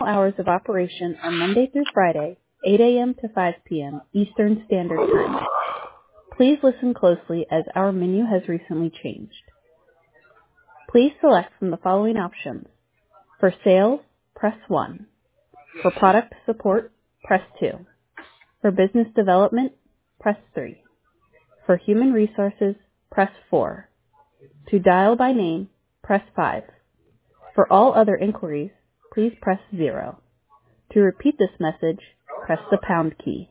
hours of operation are Monday through Friday, 8 a.m. to 5 p.m. Eastern Standard Time. Please listen closely as our menu has recently changed. Please select from the following options. For sales, press 1. For product support, press 2. For business development, press 3. For human resources, press 4. To dial by name, press 5. For all other inquiries, please press 0. To repeat this message, press the pound key.